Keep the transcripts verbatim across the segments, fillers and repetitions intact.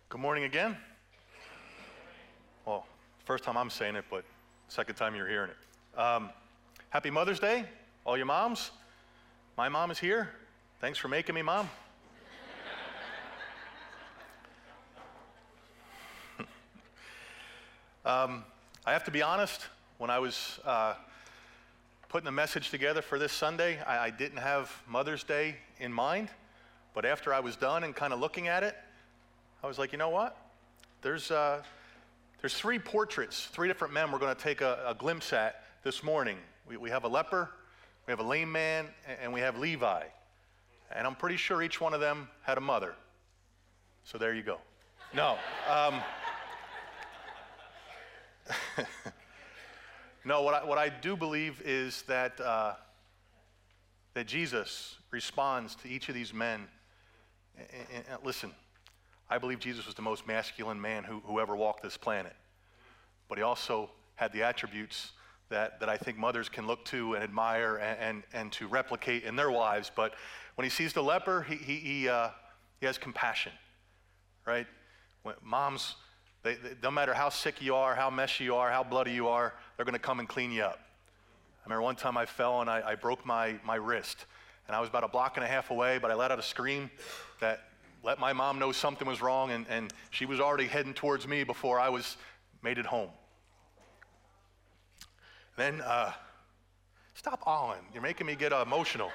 Good morning again. Well, first time I'm saying it, but second time you're hearing it. Um, happy Mother's Day, all your moms. My mom is here. Thanks for making me, Mom. um, I have to be honest, when I was uh, putting the message together for this Sunday, I, I didn't have Mother's Day in mind, but after I was done and kind of looking at it, I was like, you know what? There's uh, there's three portraits, three different men we're going to take a, a glimpse at this morning. We, we have a leper, we have a lame man, and, and we have Levi. And I'm pretty sure each one of them had a mother. So there you go. No. Um, no, what I, what I do believe is that, uh, that Jesus responds to each of these men. And, and, and listen, I believe Jesus was the most masculine man who, who ever walked this planet. But he also had the attributes that, that I think mothers can look to and admire and, and, and to replicate in their wives. But when he sees the leper, he, he, he, uh, he has compassion, right? When moms, they, they, no matter how sick you are, how messy you are, how bloody you are, they're going to come and clean you up. I remember one time I fell and I, I broke my, my wrist. And I was about a block and a half away, but I let out a scream that let my mom know something was wrong, and, and she was already heading towards me before I was made it home. Then, uh, stop awing. You're making me get uh, emotional.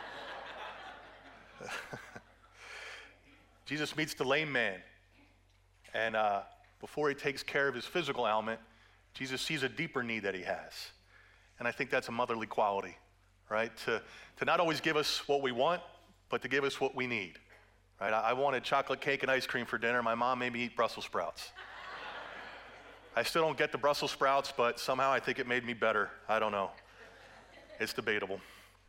Jesus meets the lame man, and uh, before he takes care of his physical ailment, Jesus sees a deeper need that he has. And I think that's a motherly quality, right? To, to not always give us what we want, but to give us what we need. Right, I wanted chocolate cake and ice cream for dinner. My mom made me eat Brussels sprouts. I still don't get the Brussels sprouts, but somehow I think it made me better. I don't know. It's debatable.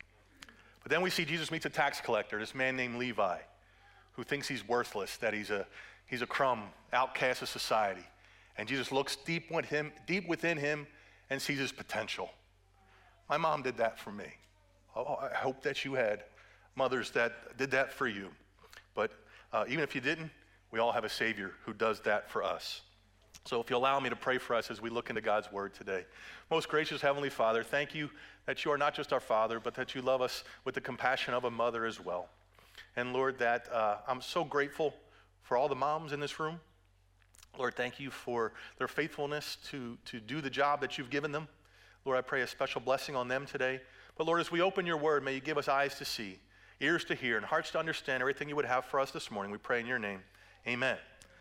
But then we see Jesus meets a tax collector, this man named Levi, who thinks he's worthless, that he's a, he's a crumb, outcast of society. And Jesus looks deep, with him, deep within him and sees his potential. My mom did that for me. Oh, I hope that you had mothers that did that for you. But uh, even if you didn't, we all have a Savior who does that for us. So if you allow me to pray for us as we look into God's Word today. Most gracious Heavenly Father, thank you that you are not just our Father, but that you love us with the compassion of a mother as well. And Lord, that uh, I'm so grateful for all the moms in this room. Lord, thank you for their faithfulness to, to do the job that you've given them. Lord, I pray a special blessing on them today. But Lord, as we open your Word, may you give us eyes to see, ears to hear, and hearts to understand everything you would have for us this morning. We pray in your name. Amen.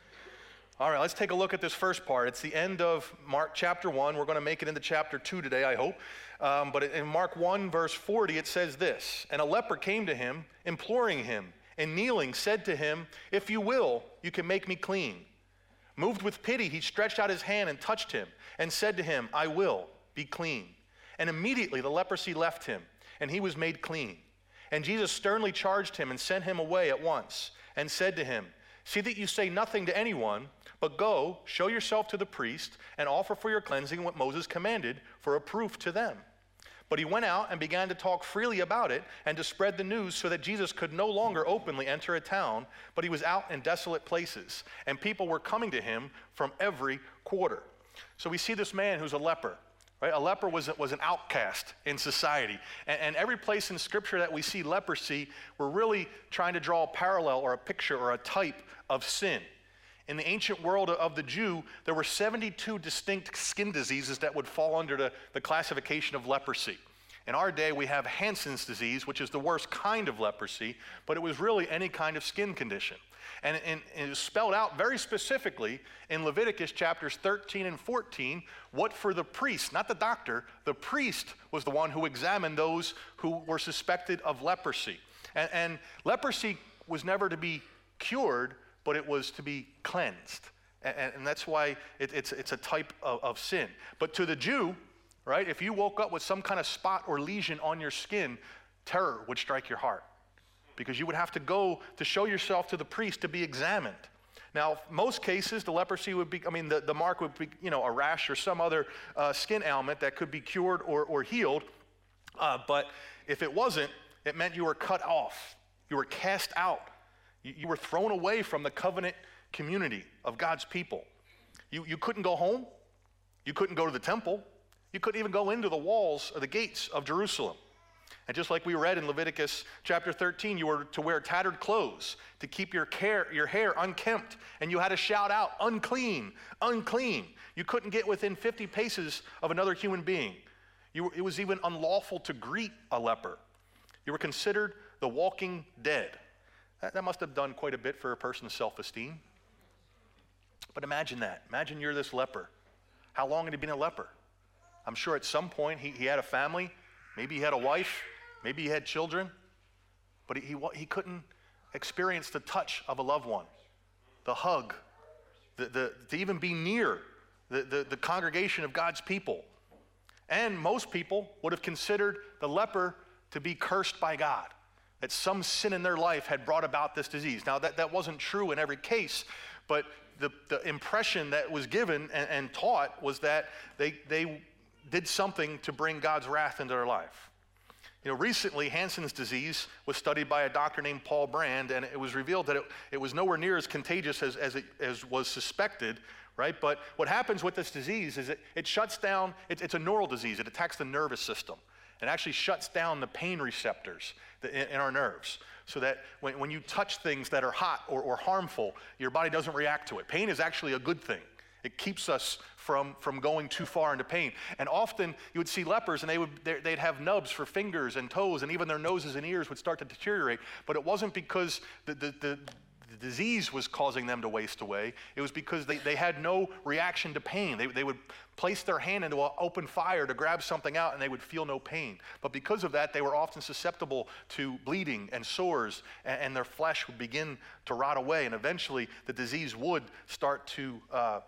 All right, let's take a look at this first part. It's the end of Mark chapter one. We're going to make it into chapter two today, I hope. Um, but in Mark one, verse forty, it says this, "And a leper came to him, imploring him, and kneeling said to him, 'If you will, you can make me clean.' Moved with pity, he stretched out his hand and touched him, and said to him, 'I will, be clean.' And immediately the leprosy left him, and he was made clean. And Jesus sternly charged him and sent him away at once and said to him, 'See that you say nothing to anyone, but go, show yourself to the priest and offer for your cleansing what Moses commanded for a proof to them.' But he went out and began to talk freely about it and to spread the news so that Jesus could no longer openly enter a town, but he was out in desolate places, and people were coming to him from every quarter." So we see this man who's a leper. Right? A leper was, was an outcast in society. And, and every place in Scripture that we see leprosy, we're really trying to draw a parallel or a picture or a type of sin. In the ancient world of the Jew, there were seventy-two distinct skin diseases that would fall under the, the classification of leprosy. In our day, we have Hansen's disease, which is the worst kind of leprosy, but it was really any kind of skin condition. And, and, and it is spelled out very specifically in Leviticus chapters thirteen and fourteen, what for the priest, not the doctor, the priest was the one who examined those who were suspected of leprosy. And, and leprosy was never to be cured, but it was to be cleansed. And, and that's why it, it's, it's a type of, of sin. But to the Jew, right, if you woke up with some kind of spot or lesion on your skin, terror would strike your heart, because you would have to go to show yourself to the priest to be examined. Now, most cases, the leprosy would be, I mean, the, the mark would be, you know, a rash or some other uh, skin ailment that could be cured or, or healed. Uh, but if it wasn't, it meant you were cut off. You were cast out. You, you were thrown away from the covenant community of God's people. You, you couldn't go home. You couldn't go to the temple. You couldn't even go into the walls or the gates of Jerusalem. And just like we read in Leviticus chapter thirteen, you were to wear tattered clothes, to keep your, care, your hair unkempt, and you had to shout out, unclean, unclean. You couldn't get within fifty paces of another human being. You were, it was even unlawful to greet a leper. You were considered the walking dead. That, that must have done quite a bit for a person's self-esteem. But imagine that. Imagine you're this leper. How long had he been a leper? I'm sure at some point he, he had a family. Maybe he had a wife. Maybe he had children. But he, he, he couldn't experience the touch of a loved one, the hug, the, the, to even be near the, the, the congregation of God's people. And most people would have considered the leper to be cursed by God, that some sin in their life had brought about this disease. Now, that, that wasn't true in every case, but the, the impression that was given and, and taught was that they, they did something to bring God's wrath into their life. You know, recently, Hansen's disease was studied by a doctor named Paul Brand, and it was revealed that it, it was nowhere near as contagious as, as, it, as was suspected, right? But what happens with this disease is it, it shuts down, it, it's a neural disease. It attacks the nervous system. It actually shuts down the pain receptors in, in our nerves, so that when, when you touch things that are hot or, or harmful, your body doesn't react to it. Pain is actually a good thing. It keeps us from, from going too far into pain. And often you would see lepers and they would, they'd have nubs for fingers and toes, and even their noses and ears would start to deteriorate. But it wasn't because the, the, the, the disease was causing them to waste away. It was because they, they had no reaction to pain. They, they would place their hand into an open fire to grab something out and they would feel no pain. But because of that, they were often susceptible to bleeding and sores, and, and their flesh would begin to rot away. And eventually the disease would start to uh,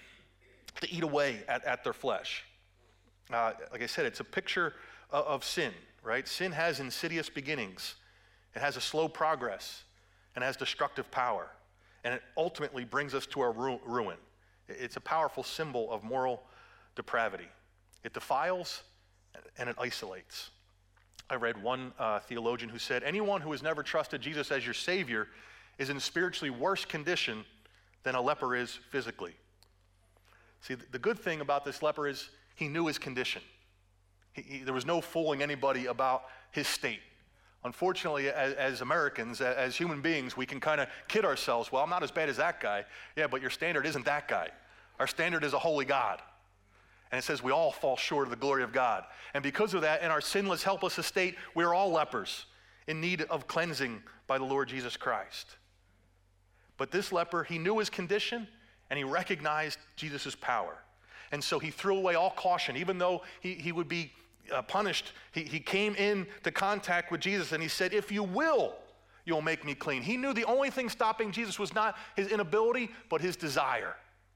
to eat away at, at their flesh. Uh, like I said, it's a picture of, of sin, right? Sin has insidious beginnings. It has a slow progress and has destructive power. And it ultimately brings us to our ru- ruin. It's a powerful symbol of moral depravity. It defiles and it isolates. I read one uh, theologian who said, anyone who has never trusted Jesus as your Savior is in spiritually worse condition than a leper is physically. See, the good thing about this leper is he knew his condition. He, he, there was no fooling anybody about his state. Unfortunately, as, as Americans, as human beings, we can kind of kid ourselves, well, I'm not as bad as that guy. Yeah, but your standard isn't that guy. Our standard is a holy God. And it says we all fall short of the glory of God. And because of that, in our sinless, helpless estate, we are all lepers in need of cleansing by the Lord Jesus Christ. But this leper, he knew his condition, and he recognized Jesus' power. And so he threw away all caution. Even though he, he would be uh, punished, he, he came into contact with Jesus and he said, if you will, you'll make me clean. He knew the only thing stopping Jesus was not his inability, but his desire.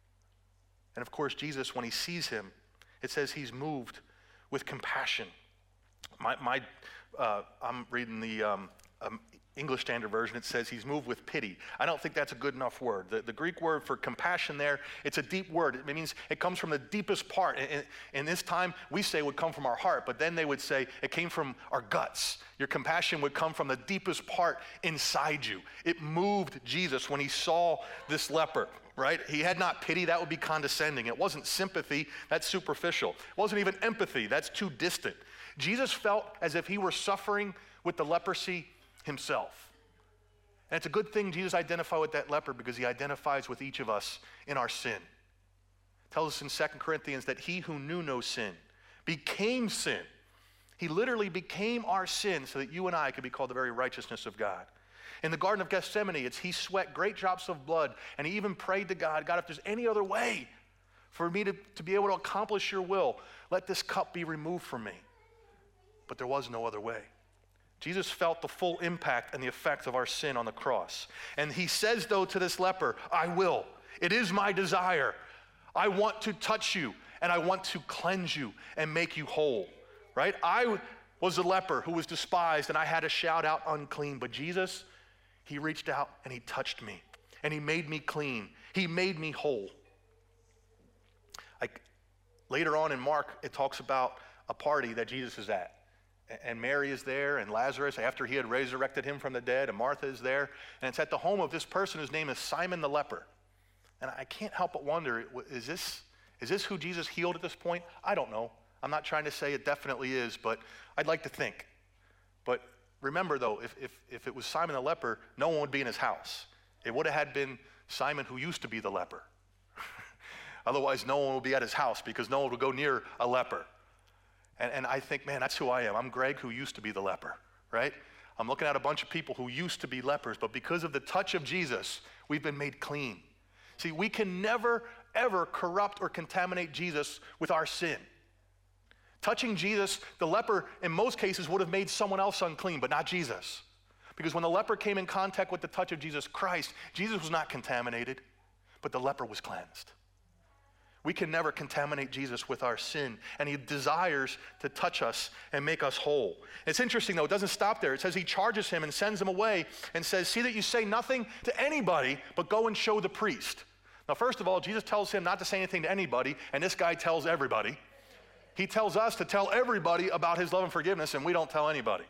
And of course, Jesus, when he sees him, it says he's moved with compassion. My, my, uh, I'm reading the um, um, English Standard Version. It says he's moved with pity. I don't think that's a good enough word. The, the Greek word for compassion there, it's a deep word. It means it comes from the deepest part. In, in this time, we say it would come from our heart, but then they would say it came from our guts. Your compassion would come from the deepest part inside you. It moved Jesus when he saw this leper, right? He had not pity. That would be condescending. It wasn't sympathy. That's superficial. It wasn't even empathy. That's too distant. Jesus felt as if he were suffering with the leprosy himself. And it's a good thing Jesus identified with that leper, because he identifies with each of us in our sin. It tells us in Second Corinthians that he who knew no sin became sin. He literally became our sin so that you and I could be called the very righteousness of God. In the Garden of Gethsemane, it's he sweat great drops of blood, and he even prayed to God, God, if there's any other way for me to, to be able to accomplish your will, let this cup be removed from me. But there was no other way. Jesus felt the full impact and the effect of our sin on the cross. And he says, though, to this leper, I will. It is my desire. I want to touch you, and I want to cleanse you and make you whole, right? I was a leper who was despised, and I had to shout out unclean. But Jesus, he reached out and he touched me, and he made me clean. He made me whole. Like later on in Mark, it talks about a party that Jesus is at. And Mary is there, and Lazarus, after he had resurrected him from the dead, and Martha is there. And it's at the home of this person whose name is Simon the leper. And I can't help but wonder, is this, is this who Jesus healed at this point? I don't know. I'm not trying to say it definitely is, but I'd like to think. But remember, though, if, if, if it was Simon the leper, no one would be in his house. It would have had been Simon who used to be the leper. Otherwise, no one would be at his house because no one would go near a leper. And, and I think, man, that's who I am. I'm Greg who used to be the leper, right? I'm looking at a bunch of people who used to be lepers, but because of the touch of Jesus, we've been made clean. See, we can never, ever corrupt or contaminate Jesus with our sin. Touching Jesus, the leper, in most cases, would have made someone else unclean, but not Jesus. Because when the leper came in contact with the touch of Jesus Christ, Jesus was not contaminated, but the leper was cleansed. We can never contaminate Jesus with our sin, and he desires to touch us and make us whole. It's interesting, though, it doesn't stop there. It says he charges him and sends him away and says, see that you say nothing to anybody, but go and show the priest. Now, first of all, Jesus tells him not to say anything to anybody, and this guy tells everybody. He tells us to tell everybody about his love and forgiveness, and we don't tell anybody.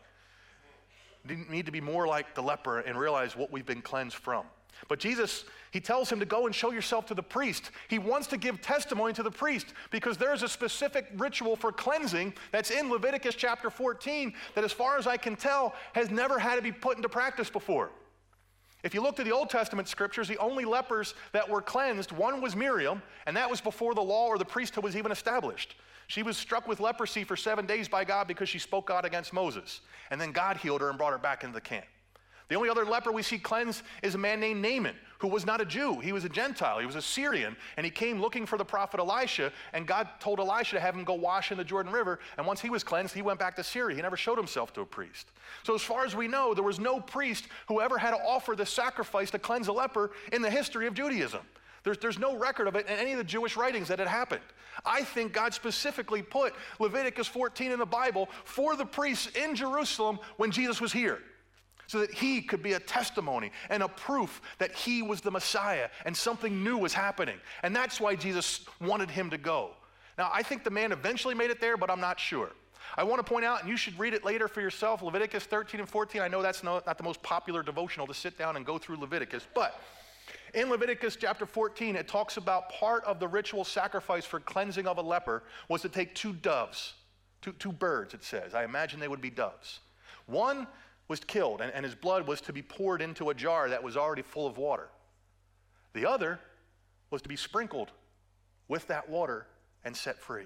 We need to be more like the leper and realize what we've been cleansed from. But Jesus, he tells him to go and show yourself to the priest. He wants to give testimony to the priest because there's a specific ritual for cleansing that's in Leviticus chapter fourteen that, as far as I can tell, has never had to be put into practice before. If you look to the Old Testament scriptures, the only lepers that were cleansed, one was Miriam, and that was before the law or the priesthood was even established. She was struck with leprosy for seven days by God because she spoke out against Moses. And then God healed her and brought her back into the camp. The only other leper we see cleansed is a man named Naaman, who was not a Jew. He was a Gentile. He was a Syrian, and he came looking for the prophet Elisha, and God told Elisha to have him go wash in the Jordan River, and once he was cleansed, he went back to Syria. He never showed himself to a priest. So as far as we know, there was no priest who ever had to offer the sacrifice to cleanse a leper in the history of Judaism. There's, there's no record of it in any of the Jewish writings that it happened. I think God specifically put Leviticus fourteen in the Bible for the priests in Jerusalem when Jesus was here, so that he could be a testimony and a proof that he was the Messiah and something new was happening. And that's why Jesus wanted him to go. Now, I think the man eventually made it there, but I'm not sure. I want to point out, and you should read it later for yourself, Leviticus thirteen and fourteen. I know that's not, not the most popular devotional to sit down and go through Leviticus, but in Leviticus chapter fourteen, it talks about part of the ritual sacrifice for cleansing of a leper was to take two doves, two, two birds, it says. I imagine they would be doves. One was killed, and, and his blood was to be poured into a jar that was already full of water. The other was to be sprinkled with that water and set free.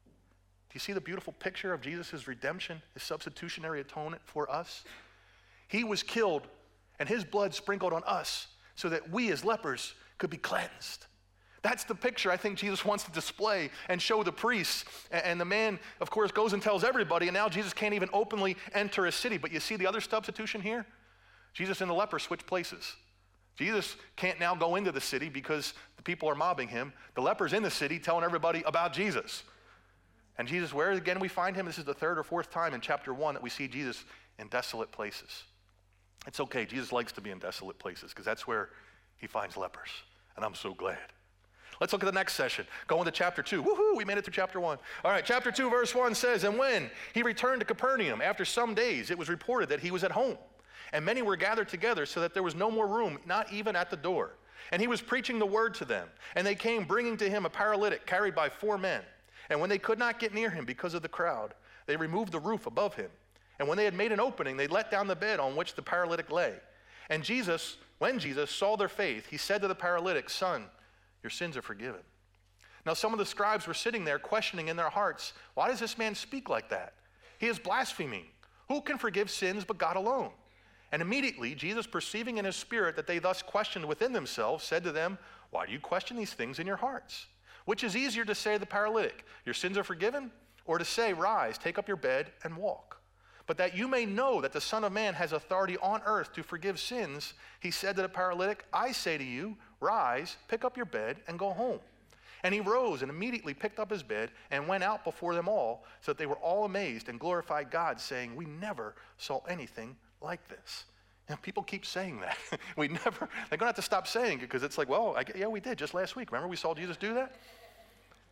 Do you see the beautiful picture of Jesus' redemption, his substitutionary atonement for us? He was killed, and his blood sprinkled on us so that we as lepers could be cleansed. That's the picture I think Jesus wants to display and show the priests. And the man, of course, goes and tells everybody, and now Jesus can't even openly enter a city. But you see the other substitution here? Jesus and the leper switch places. Jesus can't now go into the city because the people are mobbing him. The leper's in the city telling everybody about Jesus. And Jesus, where again we find him? This is the third or fourth time in chapter one that we see Jesus in desolate places. It's okay, Jesus likes to be in desolate places because that's where he finds lepers, and I'm so glad. Let's look at the next session. Go into chapter two. Woohoo, we made it through chapter one. All right, chapter two, verse one says, and when he returned to Capernaum, after some days, it was reported that he was at home, and many were gathered together so that there was no more room, not even at the door. And he was preaching the word to them, and they came bringing to him a paralytic carried by four men. And when they could not get near him because of the crowd, they removed the roof above him. And when they had made an opening, they let down the bed on which the paralytic lay. And Jesus, when Jesus saw their faith, he said to the paralytic, son, your sins are forgiven. Now some of the scribes were sitting there questioning in their hearts, why does this man speak like that? He is blaspheming. Who can forgive sins but God alone? And immediately Jesus, perceiving in his spirit that they thus questioned within themselves, said to them, why do you question these things in your hearts? Which is easier to say to the paralytic, your sins are forgiven? Or to say, rise, take up your bed and walk? But that you may know that the Son of Man has authority on earth to forgive sins, he said to the paralytic, I say to you, rise, pick up your bed, and go home. And he rose and immediately picked up his bed and went out before them all, so that they were all amazed and glorified God, saying, we never saw anything like this. And people keep saying that. we never, they're going to have to stop saying it because it's like, well, I, yeah, we did just last week. Remember we saw Jesus do that?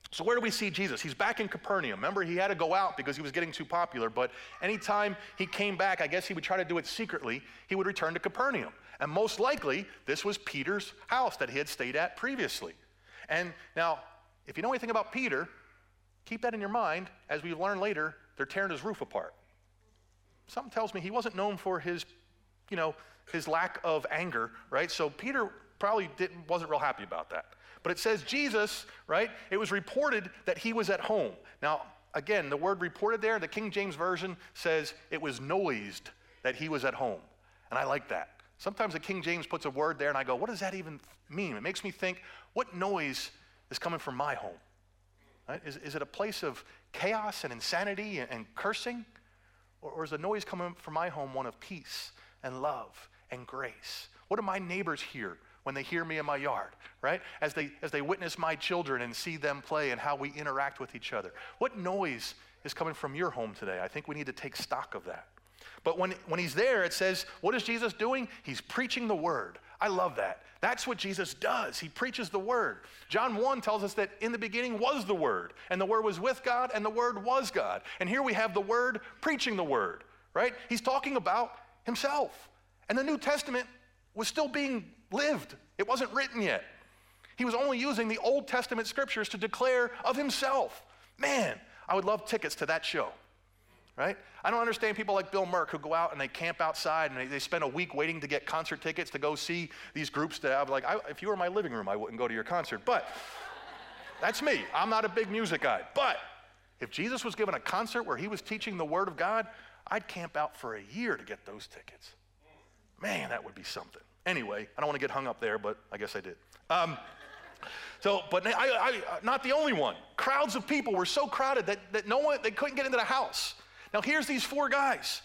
So where do we see Jesus? He's back in Capernaum. Remember, he had to go out because he was getting too popular, but anytime he came back, I guess he would try to do it secretly, he would return to Capernaum. And most likely, this was Peter's house that he had stayed at previously. And now, if you know anything about Peter, keep that in your mind. As we learn later, they're tearing his roof apart. Something tells me he wasn't known for his, you know, his lack of anger, right? So Peter probably didn't, wasn't real happy about that. But it says Jesus, right? It was reported that he was at home. Now, again, the word reported there, the King James Version says it was noised that he was at home. And I like that. Sometimes the King James puts a word there and I go, what does that even mean? It makes me think, what noise is coming from my home? Right? Is, is it a place of chaos and insanity and, and cursing? Or, or is the noise coming from my home one of peace and love and grace? What do my neighbors hear when they hear me in my yard, right? As they, as they witness my children and see them play and how we interact with each other. What noise is coming from your home today? I think we need to take stock of that. But when, when he's there, it says, what is Jesus doing? He's preaching the word. I love that. That's what Jesus does. He preaches the word. John one tells us that in the beginning was the word, and the word was with God, and the word was God. And here we have the word preaching the word, right? He's talking about himself. And the New Testament was still being lived. It wasn't written yet. He was only using the Old Testament scriptures to declare of himself. Man, I would love tickets to that show, right? I don't understand people like Bill Murk who go out and they camp outside and they, they spend a week waiting to get concert tickets to go see these groups that I'm like, I, if you were in my living room, I wouldn't go to your concert. But that's me. I'm not a big music guy. But if Jesus was given a concert where he was teaching the word of God, I'd camp out for a year to get those tickets. Man, that would be something. Anyway, I don't want to get hung up there, but I guess I did. Um, so, but I, I, not the only one. Crowds of people were so crowded that, that no one, they couldn't get into the house. Now here's these four guys.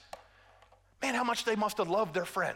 Man, how much they must have loved their friend.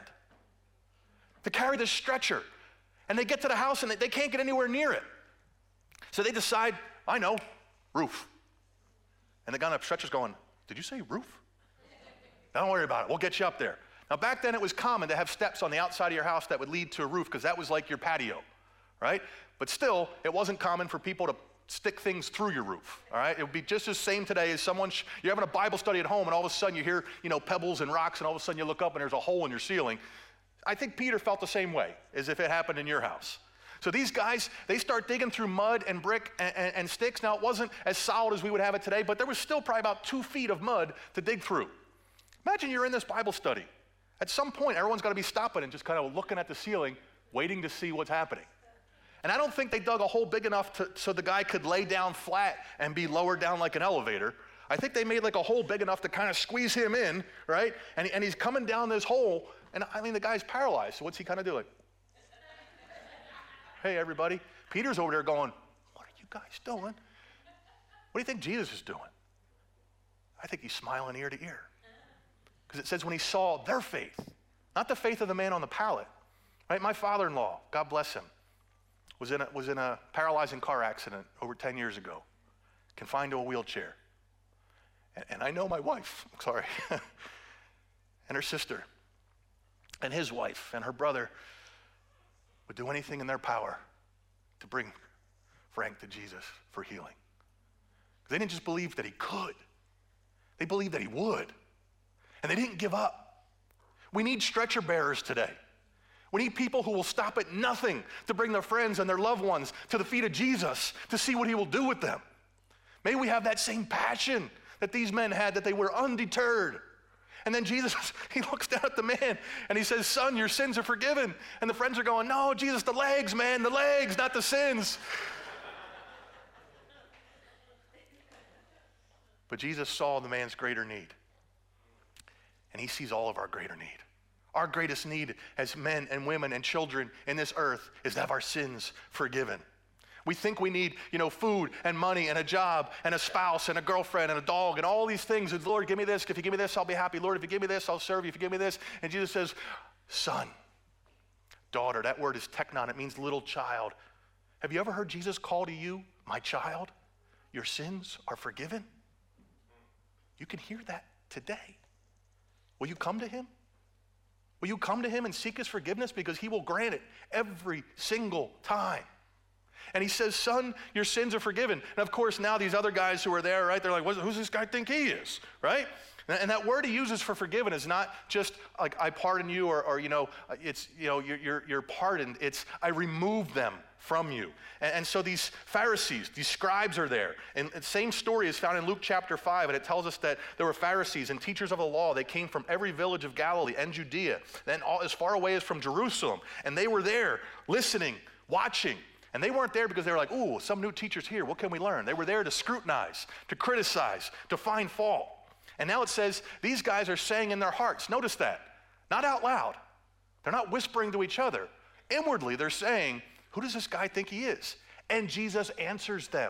To carry this stretcher. And they get to the house and they, they can't get anywhere near it. So they decide, I know, roof. And the guy on the stretcher's going, did you say roof? Don't worry about it, we'll get you up there. Now back then it was common to have steps on the outside of your house that would lead to a roof because that was like your patio, right? But still, it wasn't common for people to stick things through your roof, all right? It would be just as same today as someone, sh- you're having a Bible study at home and all of a sudden you hear, you know, pebbles and rocks and all of a sudden you look up and there's a hole in your ceiling. I think Peter felt the same way as if it happened in your house. So these guys, they start digging through mud and brick and, and, and sticks. Now it wasn't as solid as we would have it today, but there was still probably about two feet of mud to dig through. Imagine you're in this Bible study. At some point, everyone's got to be stopping and just kind of looking at the ceiling, waiting to see what's happening. And I don't think they dug a hole big enough to, so the guy could lay down flat and be lowered down like an elevator. I think they made like a hole big enough to kind of squeeze him in, right? And, and he's coming down this hole, and I mean, the guy's paralyzed, so what's he kind of doing? Hey, everybody. Peter's over there going, what are you guys doing? What do you think Jesus is doing? I think he's smiling ear to ear. Because it says when he saw their faith, not the faith of the man on the pallet, right? My father-in-law, God bless him, was in a, was in a paralyzing car accident over ten years ago, confined to a wheelchair. And, and I know my wife, sorry, and her sister, and his wife, and her brother would do anything in their power to bring Frank to Jesus for healing. They didn't just believe that he could, they believed that he would. And they didn't give up. We need stretcher bearers today. We need people who will stop at nothing to bring their friends and their loved ones to the feet of Jesus to see what he will do with them. May we have that same passion that these men had, that they were undeterred. And then Jesus, he looks down at the man and he says, son, your sins are forgiven. And the friends are going, no, Jesus, the legs, man, the legs, not the sins. But Jesus saw the man's greater need. And he sees all of our greater need. Our greatest need as men and women and children in this earth is to have our sins forgiven. We think we need, you know, food and money and a job and a spouse and a girlfriend and a dog and all these things. And Lord, give me this. If you give me this, I'll be happy. Lord, if you give me this, I'll serve you. If you give me this. And Jesus says, son, daughter, that word is teknon. It means little child. Have you ever heard Jesus call to you, my child, your sins are forgiven? You can hear that today. Will you come to him? Will you come to him and seek his forgiveness? Because he will grant it every single time. And he says, son, your sins are forgiven. And of course, now these other guys who are there, right, they're like, what, who's this guy think he is, right? And that word he uses for forgiven is not just like I pardon you or, or you know, it's, you know, you're, you're, you're pardoned. It's I remove them from you. And, and so these Pharisees, these scribes are there. And the same story is found in Luke chapter five, and it tells us that there were Pharisees and teachers of the law. They came from every village of Galilee and Judea, and all, as far away as from Jerusalem. And they were there listening, watching. And they weren't there because they were like, ooh, some new teacher's here. What can we learn? They were there to scrutinize, to criticize, to find fault. And now it says these guys are saying in their hearts, notice that, not out loud. They're not whispering to each other. Inwardly, they're saying, who does this guy think he is? And Jesus answers them.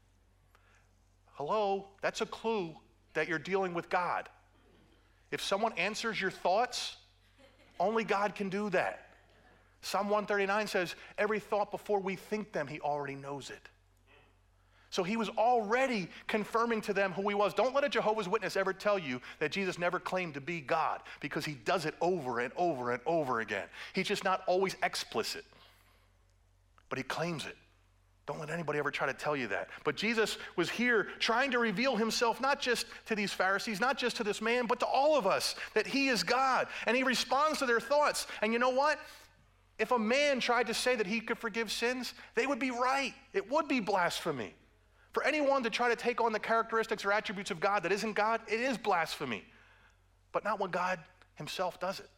Hello, that's a clue that you're dealing with God. If someone answers your thoughts, only God can do that. Psalm one thirty-nine says, every thought before we think them, he already knows it. So he was already confirming to them who he was. Don't let a Jehovah's Witness ever tell you that Jesus never claimed to be God, because he does it over and over and over again. He's just not always explicit, but he claims it. Don't let anybody ever try to tell you that. But Jesus was here trying to reveal himself not just to these Pharisees, not just to this man, but to all of us, that he is God. And he responds to their thoughts. And you know what? If a man tried to say that he could forgive sins, they would be right. It would be blasphemy. For anyone to try to take on the characteristics or attributes of God that isn't God, it is blasphemy. But not when God himself does it.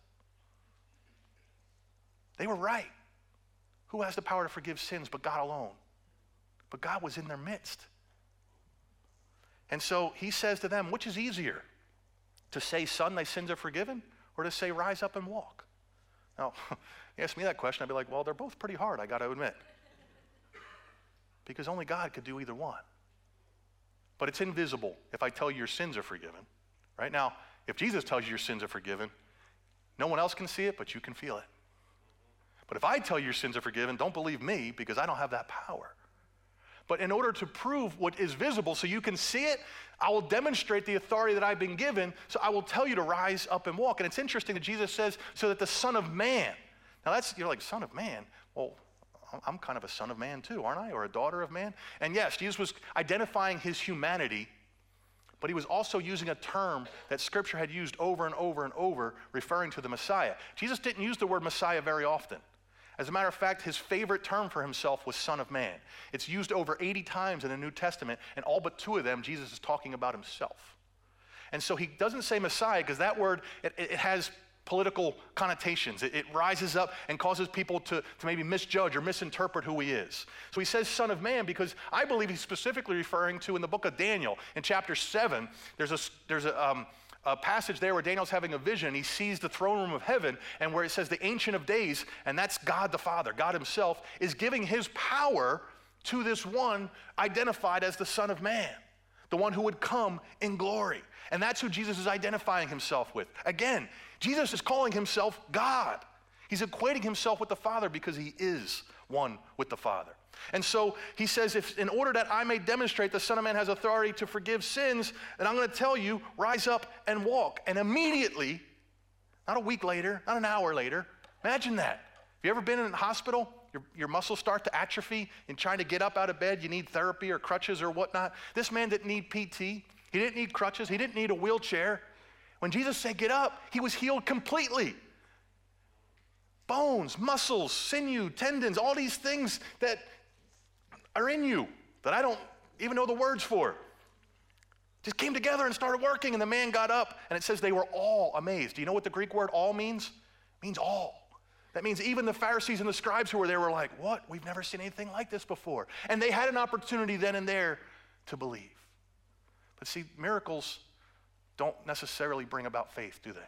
They were right. Who has the power to forgive sins but God alone? But God was in their midst. And so he says to them, which is easier? To say, son, thy sins are forgiven? Or to say, rise up and walk? Now, you ask me that question, I'd be like, well, they're both pretty hard, I got to admit. Because only God could do either one. But it's invisible if I tell you your sins are forgiven. Right now, if Jesus tells you your sins are forgiven, no one else can see it, but you can feel it. But if I tell you your sins are forgiven, don't believe me, because I don't have that power. But in order to prove what is visible so you can see it, I will demonstrate the authority that I've been given, so I will tell you to rise up and walk. And it's interesting that Jesus says, so that the Son of Man. Now that's, you're like, Son of Man? Well, I'm kind of a son of man too, aren't I? Or a daughter of man? And yes, Jesus was identifying his humanity, but he was also using a term that Scripture had used over and over and over, referring to the Messiah. Jesus didn't use the word Messiah very often. As a matter of fact, his favorite term for himself was Son of Man. It's used over eighty times in the New Testament, and all but two of them, Jesus is talking about himself. And so he doesn't say Messiah, because that word, it, it has political connotations. It, it rises up and causes people to, to maybe misjudge or misinterpret who he is. So he says Son of Man because I believe he's specifically referring to, in the book of Daniel, in chapter seven, there's a, there's a, um, a passage there where Daniel's having a vision. He sees the throne room of heaven, and where it says the Ancient of Days, and that's God the Father, God himself, is giving his power to this one identified as the Son of Man, the one who would come in glory. And that's who Jesus is identifying himself with. Again, Jesus is calling himself God. He's equating himself with the Father because he is one with the Father. And so he says, if in order that I may demonstrate the Son of Man has authority to forgive sins, then I'm going to tell you, rise up and walk. And immediately, not a week later, not an hour later, imagine that. Have you ever been in a hospital? Your, your muscles start to atrophy and trying to get up out of bed, you need therapy or crutches or whatnot. This man didn't need P T. He didn't need crutches. He didn't need a wheelchair. When Jesus said, get up, he was healed completely. Bones, muscles, sinew, tendons, all these things that are in you that I don't even know the words for, just came together and started working, and the man got up, and it says they were all amazed. Do you know what the Greek word all means? It means all. That means even the Pharisees and the scribes who were there were like, what? We've never seen anything like this before. And they had an opportunity then and there to believe. But see, miracles don't necessarily bring about faith, do they?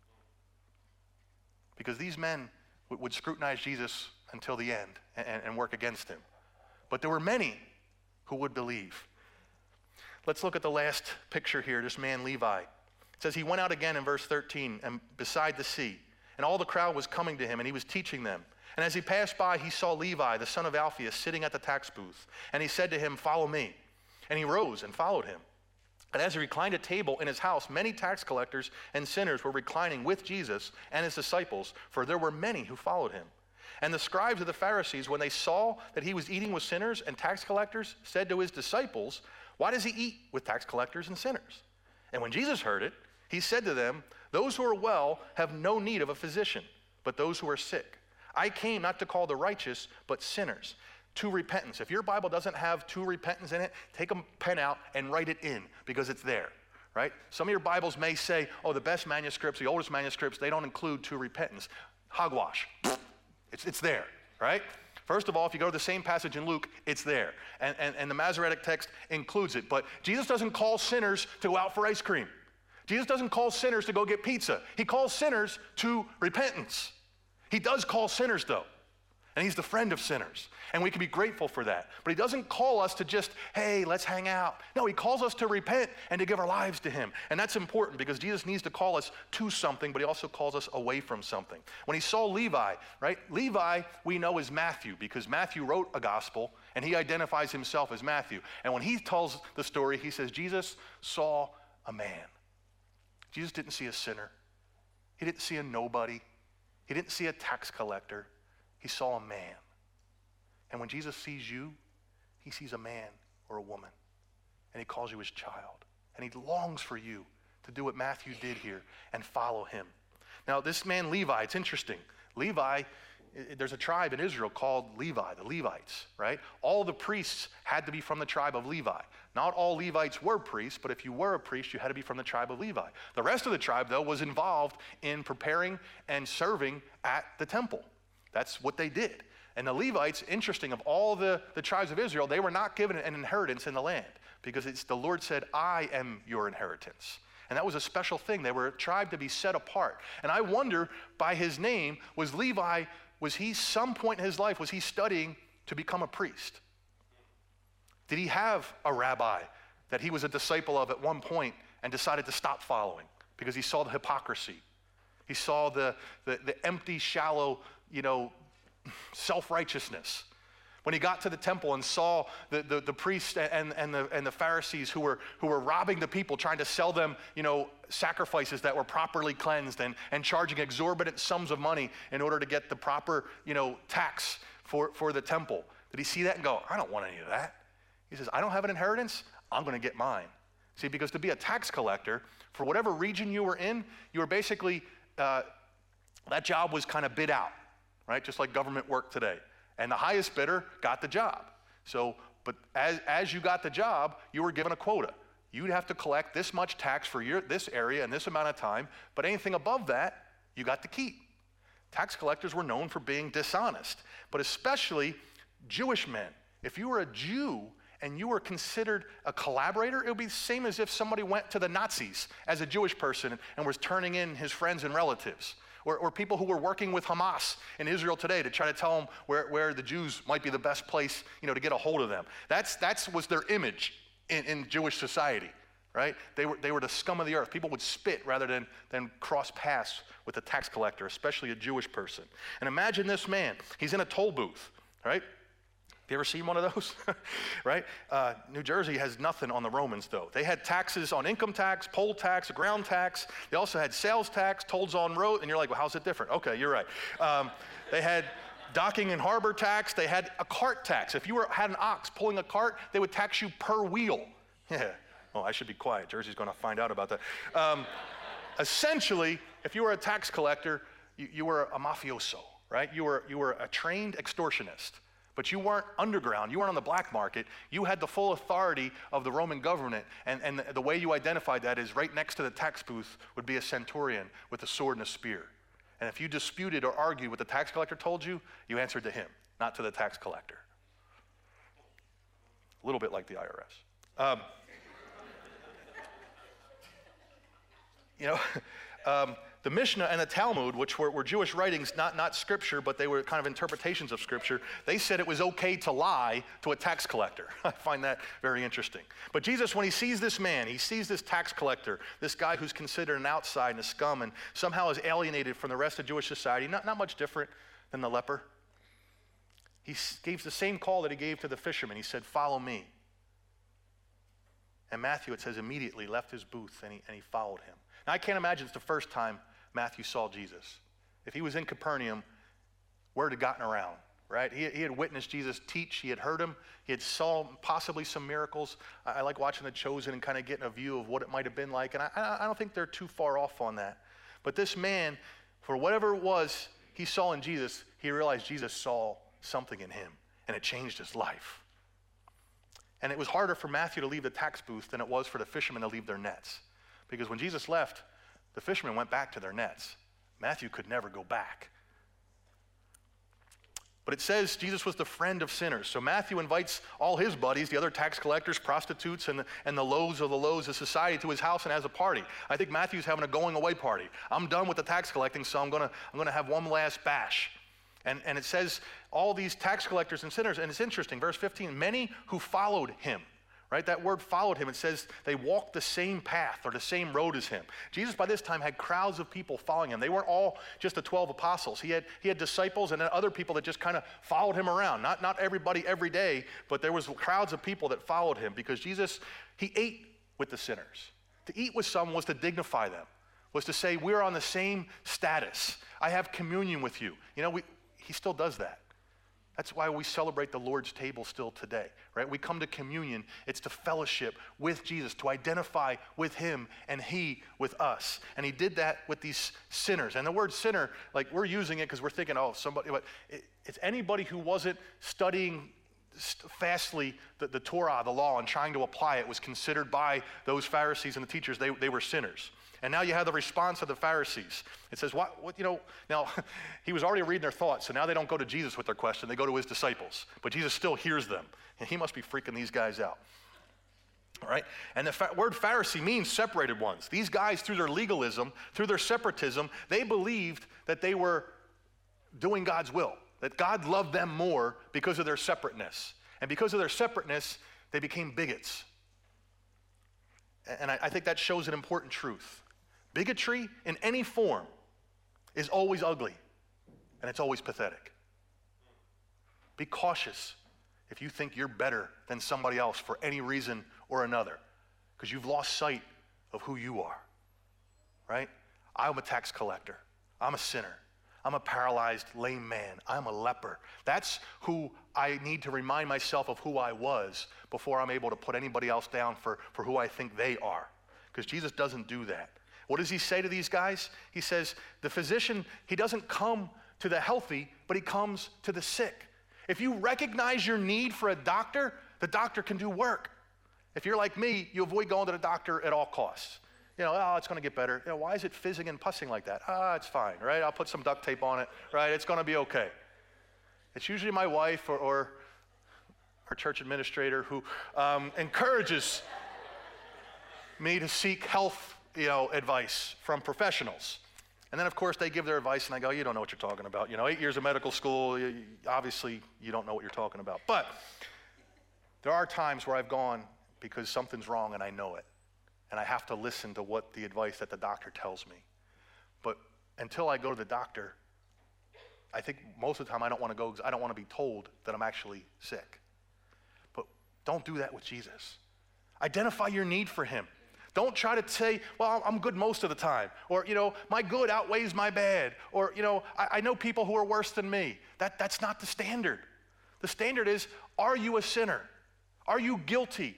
Because these men w- would scrutinize Jesus until the end and, and work against him. But there were many who would believe. Let's look at the last picture here, this man Levi. It says he went out again in verse thirteen and beside the sea, and all the crowd was coming to him, and he was teaching them. And as he passed by, he saw Levi, the son of Alphaeus, sitting at the tax booth. And he said to him, follow me. And he rose and followed him. And as he reclined at table in his house, many tax collectors and sinners were reclining with Jesus and his disciples, for there were many who followed him. And the scribes of the Pharisees, when they saw that he was eating with sinners and tax collectors, said to his disciples, "Why does he eat with tax collectors and sinners?" And when Jesus heard it, he said to them, "Those who are well have no need of a physician, but those who are sick. I came not to call the righteous, but sinners to repentance." If your Bible doesn't have to repentance in it, take a pen out and write it in, because it's there, right? Some of your Bibles may say, oh, the best manuscripts, the oldest manuscripts, they don't include to repentance. Hogwash. It's, it's there, right? First of all, if you go to the same passage in Luke, it's there. And, and, and the Masoretic text includes it. But Jesus doesn't call sinners to go out for ice cream. Jesus doesn't call sinners to go get pizza. He calls sinners to repentance. He does call sinners, though. And he's the friend of sinners. And we can be grateful for that. But he doesn't call us to just, hey, let's hang out. No, he calls us to repent and to give our lives to him. And that's important because Jesus needs to call us to something, but he also calls us away from something. When he saw Levi, right? Levi, we know, is Matthew, because Matthew wrote a gospel and he identifies himself as Matthew. And when he tells the story, he says, Jesus saw a man. Jesus didn't see a sinner. He didn't see a nobody. He didn't see a tax collector. He saw a man. And when Jesus sees you, he sees a man or a woman, and he calls you his child. And he longs for you to do what Matthew did here and follow him. Now, this man Levi, it's interesting. Levi, there's a tribe in Israel called Levi, the Levites, right? All the priests had to be from the tribe of Levi. Not all Levites were priests, but if you were a priest, you had to be from the tribe of Levi. The rest of the tribe, though, was involved in preparing and serving at the temple. That's what they did. And the Levites, interesting, of all the, the tribes of Israel, they were not given an inheritance in the land because it's, the Lord said, I am your inheritance. And that was a special thing. They were a tribe to be set apart. And I wonder, by his name, was Levi, was he some point in his life, was he studying to become a priest? Did he have a rabbi that he was a disciple of at one point and decided to stop following because he saw the hypocrisy? He saw the, the, the empty, shallow, you know, self-righteousness. When he got to the temple and saw the, the, the priests and, and, the, and the Pharisees who were, who were robbing the people, trying to sell them, you know, sacrifices that were properly cleansed and, and charging exorbitant sums of money in order to get the proper, you know, tax for, for the temple. Did he see that and go, I don't want any of that? He says, I don't have an inheritance. I'm going to get mine. See, because to be a tax collector, for whatever region you were in, you were basically, uh, that job was kind of bid out. Right? Just like government work today. And the highest bidder got the job. So, but as, as you got the job, you were given a quota. You'd have to collect this much tax for your, this area and this amount of time, but anything above that, you got to keep. Tax collectors were known for being dishonest, but especially Jewish men. If you were a Jew and you were considered a collaborator, it would be the same as if somebody went to the Nazis as a Jewish person and was turning in his friends and relatives. Or, or people who were working with Hamas in Israel today to try to tell them where, where the Jews might be the best place, you know, to get a hold of them. That's that's was their image in, in Jewish society, right? They were they were the scum of the earth. People would spit rather than, than cross paths with a tax collector, especially a Jewish person. And imagine this man. He's in a toll booth, right? Have you ever seen one of those? Right? Uh, New Jersey has nothing on the Romans, though. They had taxes on income tax, poll tax, ground tax. They also had sales tax, tolls on road, and you're like, well, how's it different? Okay, you're right. Um, they had docking and harbor tax. They had a cart tax. If you were, had an ox pulling a cart, they would tax you per wheel. Yeah. Oh, I should be quiet. Jersey's going to find out about that. Um, essentially, if you were a tax collector, you, you were a mafioso, right? You were, you were a trained extortionist. But you weren't underground. You weren't on the black market. You had the full authority of the Roman government. And, and the, the way you identified that is right next to the tax booth would be a centurion with a sword and a spear. And if you disputed or argued what the tax collector told you, you answered to him, not to the tax collector. A little bit like the I R S. Um, you know, um, the Mishnah and the Talmud, which were, were Jewish writings, not, not scripture, but they were kind of interpretations of scripture, they said it was okay to lie to a tax collector. I find that very interesting. But Jesus, when he sees this man, he sees this tax collector, this guy who's considered an outside and a scum and somehow is alienated from the rest of Jewish society, not, not much different than the leper. He gave the same call that he gave to the fisherman. He said, follow me. And Matthew, it says, immediately left his booth and he, and he followed him. Now, I can't imagine it's the first time Matthew saw Jesus. If he was in Capernaum, word had gotten around, right? He, he had witnessed Jesus teach. He had heard him. He had saw possibly some miracles. I, I like watching The Chosen and kind of getting a view of what it might have been like. And I, I don't think they're too far off on that. But this man, for whatever it was he saw in Jesus, he realized Jesus saw something in him, and it changed his life. And it was harder for Matthew to leave the tax booth than it was for the fishermen to leave their nets. Because when Jesus left, the fishermen went back to their nets. Matthew could never go back. But it says Jesus was the friend of sinners. So Matthew invites all his buddies, the other tax collectors, prostitutes, and the, and the lows of the lows of society to his house and has a party. I think Matthew's having a going away party. I'm done with the tax collecting, so I'm gonna, I'm gonna have one last bash. And, and it says all these tax collectors and sinners, and it's interesting, verse fifteen, many who followed him, right? That word followed him, it says they walked the same path or the same road as him. Jesus by this time had crowds of people following him. They weren't all just the twelve apostles. He had, he had disciples and then other people that just kind of followed him around. Not, not everybody every day, but there was crowds of people that followed him because Jesus, he ate with the sinners. To eat with someone was to dignify them, was to say, we're on the same status. I have communion with you. You know, we, he still does that. That's why we celebrate the Lord's table still today, right? We come to communion. It's to fellowship with Jesus, to identify with him and he with us. And he did that with these sinners. And the word sinner, like we're using it because we're thinking, oh, somebody, but it, it's anybody who wasn't studying fastly the, the Torah, the law, and trying to apply it was considered by those Pharisees and the teachers, they, they were sinners. And now you have the response of the Pharisees. It says, what, what, you know, now he was already reading their thoughts, so now they don't go to Jesus with their question, they go to his disciples. But Jesus still hears them, and he must be freaking these guys out. All right? And the fa- word Pharisee means separated ones. These guys, through their legalism, through their separatism, they believed that they were doing God's will, that God loved them more because of their separateness. And because of their separateness, they became bigots. And I, I think that shows an important truth. Bigotry in any form is always ugly, and it's always pathetic. Be cautious if you think you're better than somebody else for any reason or another, because you've lost sight of who you are, right? I'm a tax collector. I'm a sinner. I'm a paralyzed, lame man. I'm a leper. That's who I need to remind myself of who I was before I'm able to put anybody else down for, for who I think they are, because Jesus doesn't do that. What does he say to these guys? He says, the physician, he doesn't come to the healthy, but he comes to the sick. If you recognize your need for a doctor, the doctor can do work. If you're like me, you avoid going to the doctor at all costs. You know, oh, it's going to get better. You know, why is it fizzing and pussing like that? Ah, it's fine, right? I'll put some duct tape on it, right? It's going to be okay. It's usually my wife or, or our church administrator who um, encourages me to seek health you know, advice from professionals. And then, of course, they give their advice, and I go, you don't know what you're talking about. You know, eight years of medical school, you, you, obviously, you don't know what you're talking about. But there are times where I've gone because something's wrong, and I know it. And I have to listen to what the advice that the doctor tells me. But until I go to the doctor, I think most of the time I don't want to go because I don't want to be told that I'm actually sick. But don't do that with Jesus. Identify your need for him. Don't try to say, well, I'm good most of the time. Or, you know, my good outweighs my bad. Or, you know, I, I know people who are worse than me. That, that's not the standard. The standard is, are you a sinner? Are you guilty?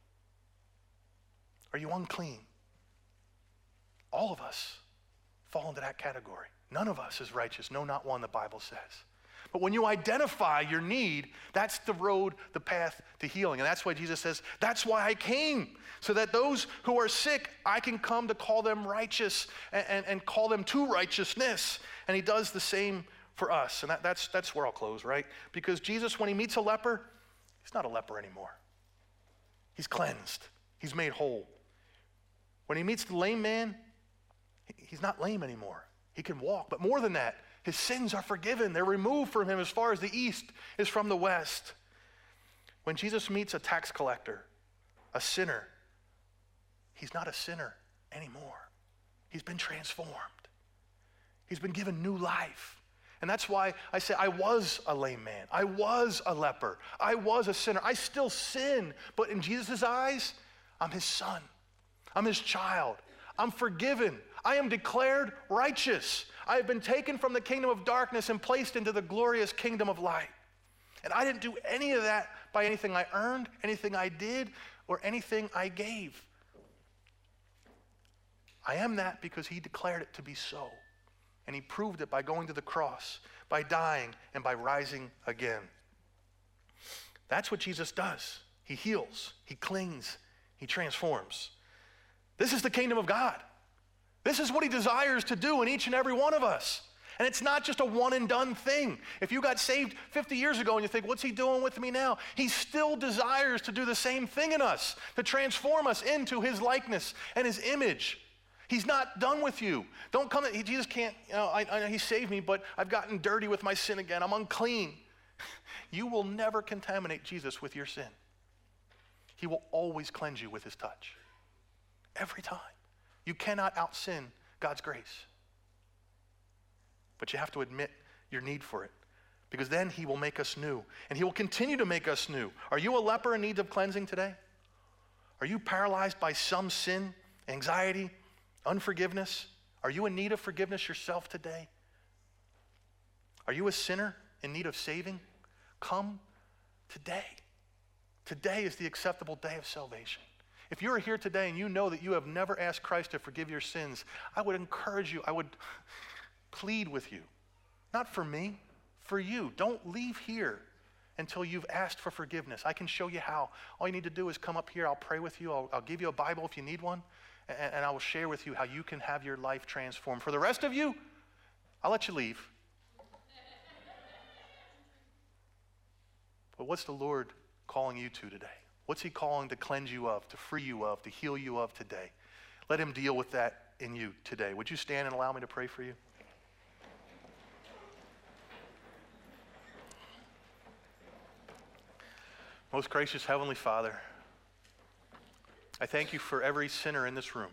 Are you unclean? All of us fall into that category. None of us is righteous. No, not one, the Bible says. But when you identify your need, that's the road, the path to healing. And that's why Jesus says, that's why I came. So that those who are sick, I can come to call them righteous and, and, and call them to righteousness. And he does the same for us. And that, that's, that's where I'll close, right? Because Jesus, when he meets a leper, he's not a leper anymore. He's cleansed. He's made whole. When he meets the lame man, he's not lame anymore. He can walk. But more than that, his sins are forgiven. They're removed from him as far as the east is from the west. When Jesus meets a tax collector, a sinner, he's not a sinner anymore. He's been transformed. He's been given new life. And that's why I say I was a lame man. I was a leper. I was a sinner. I still sin. But in Jesus' eyes, I'm his son. I'm his child. I'm forgiven. I am declared righteous. I have been taken from the kingdom of darkness and placed into the glorious kingdom of light. And I didn't do any of that by anything I earned, anything I did, or anything I gave. I am that because he declared it to be so. And he proved it by going to the cross, by dying, and by rising again. That's what Jesus does. He heals, he cleans, he transforms. This is the kingdom of God. This is what he desires to do in each and every one of us. And it's not just a one and done thing. If you got saved fifty years ago and you think, what's he doing with me now? He still desires to do the same thing in us, to transform us into his likeness and his image. He's not done with you. Don't come, he, Jesus can't, you know, I, I know he saved me, but I've gotten dirty with my sin again. I'm unclean. You will never contaminate Jesus with your sin. He will always cleanse you with his touch. Every time. You cannot out-sin God's grace. But you have to admit your need for it, because then he will make us new, and he will continue to make us new. Are you a leper in need of cleansing today? Are you paralyzed by some sin, anxiety, unforgiveness? Are you in need of forgiveness yourself today? Are you a sinner in need of saving? Come today. Today is the acceptable day of salvation. If you're here today and you know that you have never asked Christ to forgive your sins, I would encourage you, I would plead with you, not for me, for you. Don't leave here until you've asked for forgiveness. I can show you how. All you need to do is come up here. I'll pray with you. I'll, I'll give you a Bible if you need one, and, and I will share with you how you can have your life transformed. For the rest of you, I'll let you leave. But what's the Lord calling you to today? What's he calling to cleanse you of, to free you of, to heal you of today? Let him deal with that in you today. Would you stand and allow me to pray for you? Most gracious Heavenly Father, I thank you for every sinner in this room.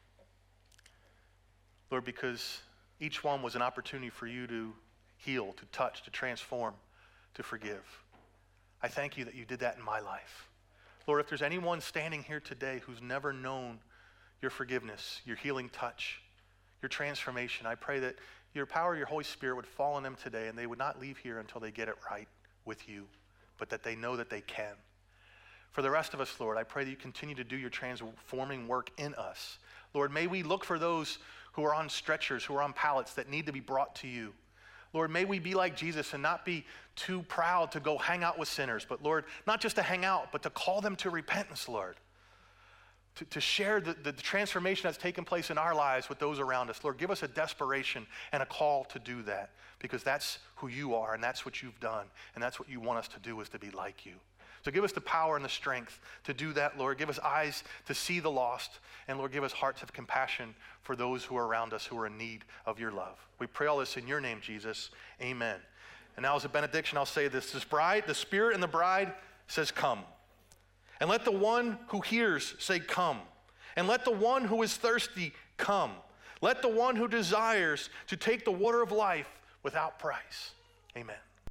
Lord, because each one was an opportunity for you to heal, to touch, to transform, to forgive. I thank you that you did that in my life. Lord, if there's anyone standing here today who's never known your forgiveness, your healing touch, your transformation, I pray that your power, your Holy Spirit would fall on them today, and they would not leave here until they get it right with you, but that they know that they can. For the rest of us, Lord, I pray that you continue to do your transforming work in us. Lord, may we look for those who are on stretchers, who are on pallets that need to be brought to you. Lord, may we be like Jesus and not be too proud to go hang out with sinners, but Lord, not just to hang out, but to call them to repentance, Lord. To, to share the, the transformation that's taken place in our lives with those around us. Lord, give us a desperation and a call to do that, because that's who you are and that's what you've done, and that's what you want us to do, is to be like you. So give us the power and the strength to do that, Lord. Give us eyes to see the lost, and Lord, give us hearts of compassion for those who are around us who are in need of your love. We pray all this in your name, Jesus. Amen. And now as a benediction, I'll say this. This bride, the Spirit and the bride says, come. And let the one who hears say, come. And let the one who is thirsty come. Let the one who desires to take the water of life without price. Amen.